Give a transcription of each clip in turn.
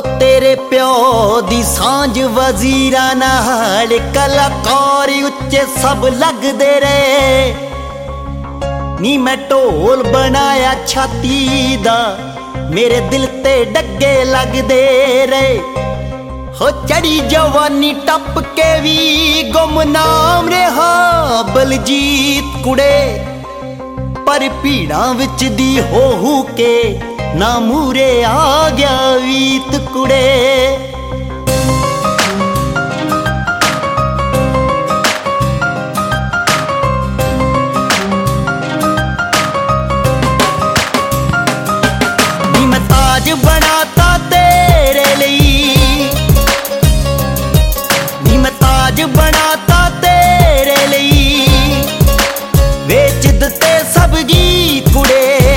तेरे प्यो दी सांझ वजीरा नाल कलाकार उच्चे सब लगदे रहे नी। मैं ढोल बनाया छाती दा मेरे दिल ते डगे लगदे रहे। हो चढ़ी जवानी टप के भी गुमनाम रहा बलजीत कुड़े, पर भीड़ां विच दी हो के ना मूरे आ गया वीत कुड़े। नी मैं ताज बनाता तेरे लिए, नी मैं ताज बनाता तेरे लिए, वेच दिते सब गीत कुड़े।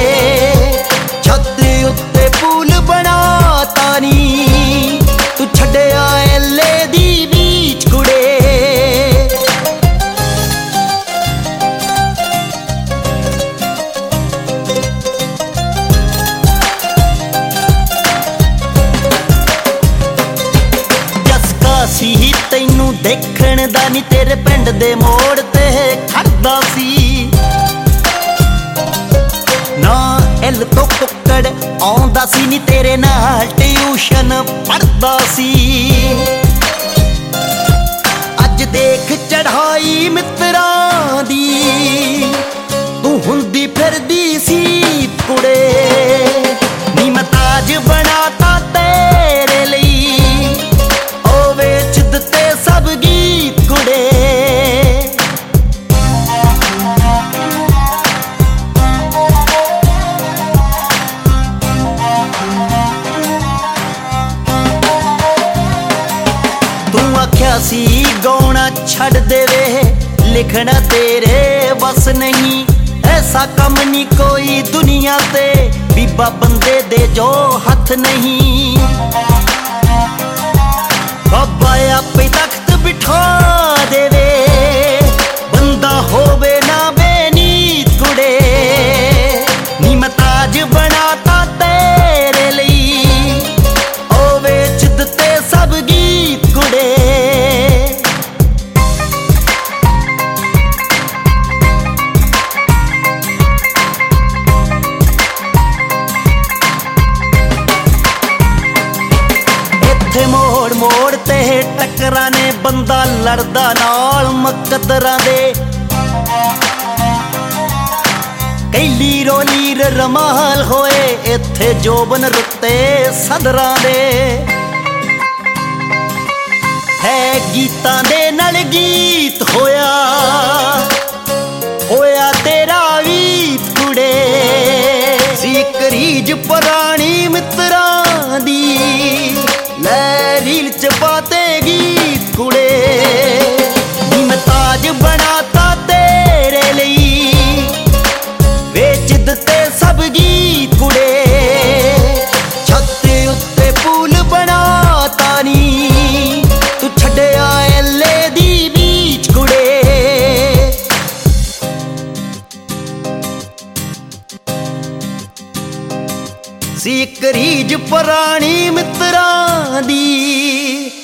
पूल बनाता नी तू छड्डिया एले दी बीच कुड़े। जसका सी तैनू देखण दा नी तेरे पिंड दे मोड़ ते खड़दा सी ना इल तो कुक्कड़ आउंदा सी नी तेरे नाल ट्यूशन पढ़दा सी। अज देख चढ़ाई मित्रां दी तू हुंदी फिरदी सी कुड़े। नी मैं ताज बनाता तेरे लिए ओ वेच दिते सब गीत कुड़े। आख्या सी गाना छड़ देवे लिखना तेरे बस नहीं, ऐसा कम नहीं कोई दुनिया ते बीबा बंदे दे जो हथ नहीं। बाबा आपे तख्त बिठा देवे बंदा होवे ना बेनीत कुड़े। नी मैं ताज बनाता तेरे लिए ओ वेच दिते सब गीत कुड़े। मोड़ मोड़ ते टकरा ने बंदा लड़दा नाल मकदरां दे, कई लीरो लीर रमाल होए इत्थे जोबन रुत्ते सदरां दे। है गीतां दे नाल गीत होया होया तेरा वीत कुड़े। सी करीज पुरानी मित्रां दी लै रील च पाते गीत कुड़े। नी मैं ताज बनाता तेरे लिए वेच दिते सब गीत कुड़े। छत उत्ते पुल बनाता नी तू छड्डिया एले दी बीच कुड़े। सी करीज पुरानी मित्रां दी